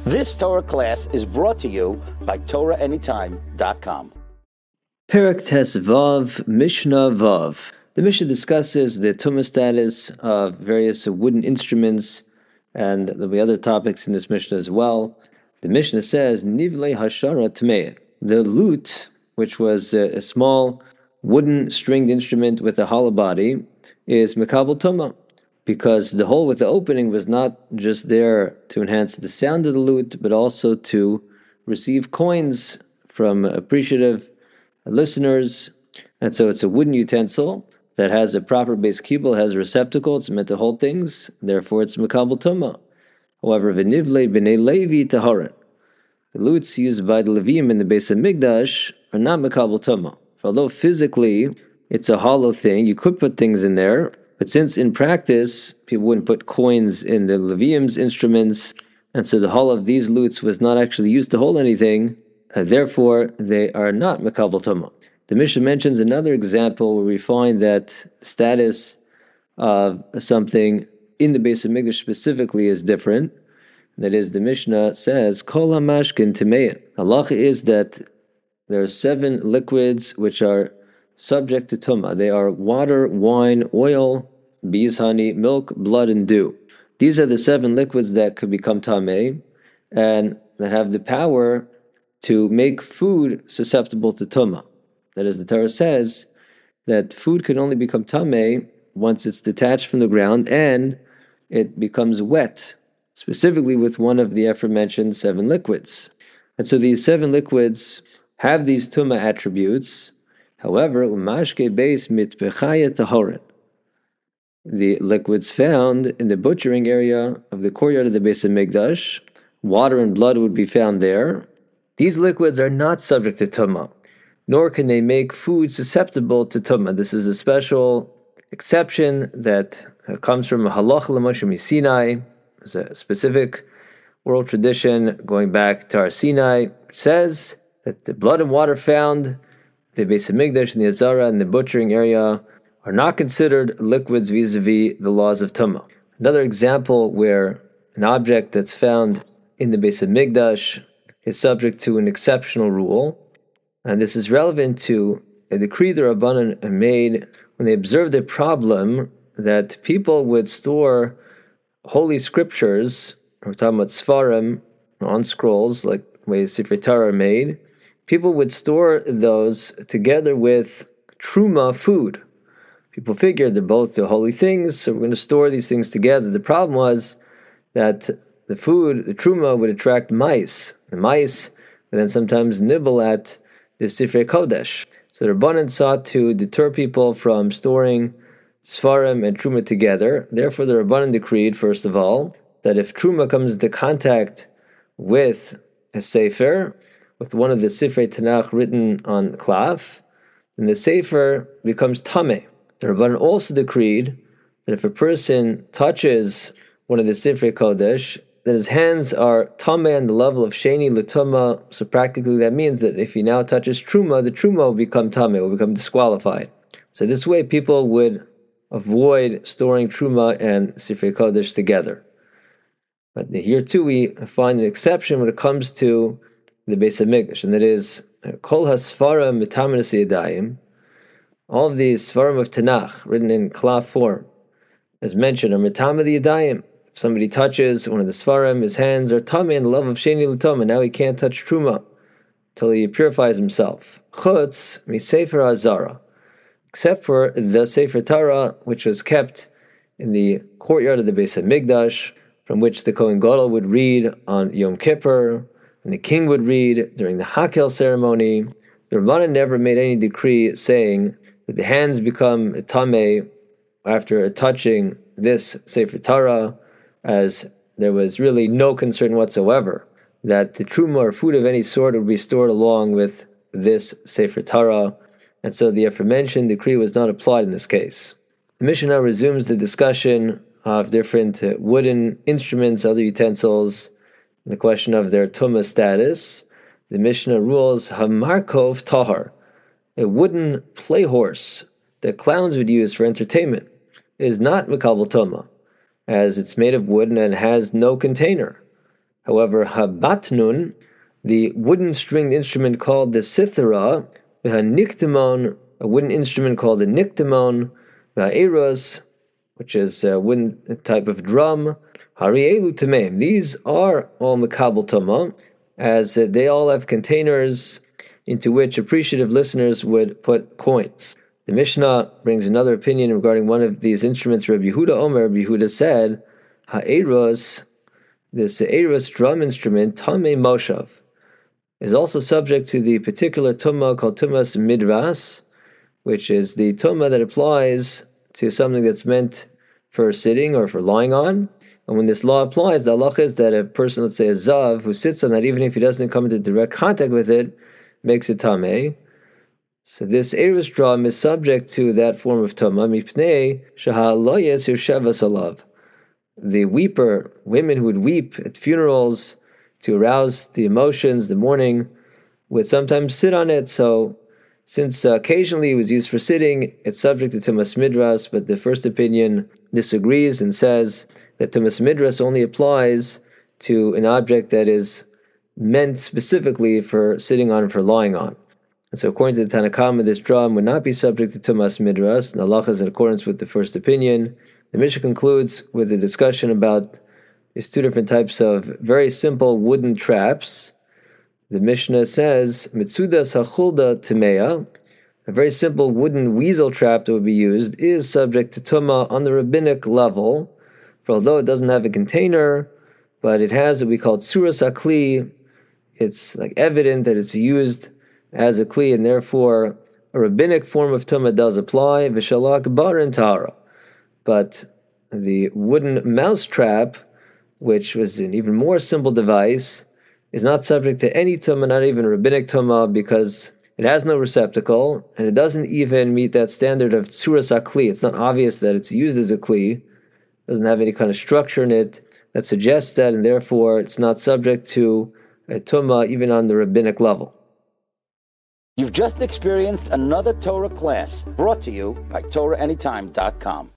This Torah class is brought to you by TorahAnytime.com. Perek Tes Vav, Mishnah Vav. The Mishnah discusses the tumah status of various wooden instruments, and there'll be other topics in this Mishnah as well. The Mishnah says, Nivle Hashara Tmei. The lute, which was a small wooden stringed instrument with a hollow body, is Mekabel Tumah, because the hole with the opening was not just there to enhance the sound of the lute, but also to receive coins from appreciative listeners. And so it's a wooden utensil that has a proper base kibble, has a receptacle, it's meant to hold things, therefore it's Mekabel Tumah. However, V'nivle b'nei Levi taharet. The lutes used by the Levim in the Beis HaMikdash are not Mekabel Tumah. Although physically it's a hollow thing, you could put things in there, but since in practice people wouldn't put coins in the Levim's instruments, and so the hull of these lutes was not actually used to hold anything, therefore they are not Mekabel Tumah. The Mishnah mentions another example where we find that the status of something in the Beis HaMikdash specifically is different. That is, the Mishnah says, Kol HaMashkin Timei. Halacha is that there are 7 liquids which are subject to Tumah. They are water, wine, oil, bees' honey, milk, blood, and dew. These are the 7 liquids that could become Tameh and that have the power to make food susceptible to Tumah. That is, the Torah says that food can only become Tameh once it's detached from the ground and it becomes wet, specifically with one of the aforementioned 7 liquids. And so these 7 liquids have these Tumah attributes. However, umashke beis mitbechaya tahoret. The liquids found in the butchering area of the courtyard of the Beis HaMikdash, water and blood would be found there. These liquids are not subject to Tumah, nor can they make food susceptible to Tumah. This is a special exception that comes from a halacha l'Moshe Sinai. It's a specific oral tradition going back to our Sinai, which says that the blood and water found the Beis HaMikdash and the Azara and the butchering area are not considered liquids vis-a-vis the laws of Tumah. Another example where an object that's found in the Beis HaMikdash is subject to an exceptional rule, and this is relevant to a decree the Rabbanan made when they observed a problem that people would store holy scriptures, we're talking about Sfarim, on scrolls, like the way Sifrei Torah are made. People would store those together with Truma food. People figured they're both the holy things, so we're going to store these things together. The problem was that the food, the Truma, would attract mice. The mice would then sometimes nibble at the Sifrei Kodesh. So the Rabbanan sought to deter people from storing Sfarim and Truma together. Therefore, the Rabbanan decreed, first of all, that if Truma comes into contact with a Sefer, with one of the Sifrei Tanakh written on Klav, then the Sefer becomes Tameh. The Rabbanan also decreed that if a person touches one of the Sifrei Kodesh, then his hands are Tameh on the level of Sheni L'Tumah. So practically that means that if he now touches Truma, the Truma will become Tameh, will become disqualified. So this way people would avoid storing Truma and Sifrei Kodesh together. But here too we find an exception when it comes to the Beis HaMikdash, and that is Kol HaSfarim Mitaminus Yadayim. All of these Sfarim of Tanakh, written in Klav form, as mentioned, are Mitam the Yadayim. If somebody touches one of the Sfarim, his hands are Tameh in the love of Sheni L'Tumah. Now he can't touch Truma until he purifies himself. Chutz Mi-Sefer HaZara, except for the Sefer Torah, which was kept in the courtyard of the Beis HaMikdash, from which the Kohen Gadol would read on Yom Kippur, and the king would read during the Hakel ceremony. The Rabbanan never made any decree saying that the hands become Tameh after touching this Sefer Torah, as there was really no concern whatsoever that the Truma or food of any sort would be stored along with this Sefer Torah, and so the aforementioned decree was not applied in this case. The Mishnah now resumes the discussion of different wooden instruments, other utensils, the question of their Tumah status. The Mishnah rules Hamarkov Tahar, a wooden play horse that clowns would use for entertainment, is not Mekabel Tumah, as it's made of wood and has no container. However, habatnun, the wooden stringed instrument called the sithara, v'haniktamon, a wooden instrument called the niktamon, v'ha'eros, which is a wooden type of drum, harielu tameim. These are all mekabel tama, as they all have containers into which appreciative listeners would put coins. The Mishnah brings another opinion regarding one of these instruments. Rabbi Yehuda Omer, Rabbi Yehuda said, ha'eros, this eros drum instrument, tamei moshav, is also subject to the particular tumah called tumas midras, which is the tumah that applies to something that's meant for sitting or for lying on. And when this law applies, the halacha is that a person, let's say a zav, who sits on that, even if he doesn't come into direct contact with it, makes it tamei. So this eros drum is subject to that form of tumah, mipnei shahaloyes yirshevas alav. The weeper, women who would weep at funerals to arouse the emotions, the mourning, would sometimes sit on it. So since occasionally it was used for sitting, it's subject to tumas midras, but the first opinion disagrees and says that tumas midras only applies to an object that is meant specifically for sitting on and for lying on. And so according to the Tanna Kama, this drum would not be subject to tumas midras, and halacha is in accordance with the first opinion. The Mishnah concludes with a discussion about these two different types of very simple wooden traps. The Mishnah says, Mitsudas hachulda timeya, a very simple wooden weasel trap that would be used, is subject to tumah on the rabbinic level, for although it doesn't have a container, but it has what we call tsuras hakli. It's like evident that it's used as a kli, and therefore a rabbinic form of tumah does apply, v'shalak bar and tara. But the wooden mouse trap, which was an even more simple device, is not subject to any tumah, not even rabbinic tumah, because it has no receptacle, and it doesn't even meet that standard of tsuras hakli. It's not obvious that it's used as a kli. It doesn't have any kind of structure in it that suggests that, and therefore it's not subject to a tumah even on the rabbinic level. You've just experienced another Torah class brought to you by TorahAnytime.com.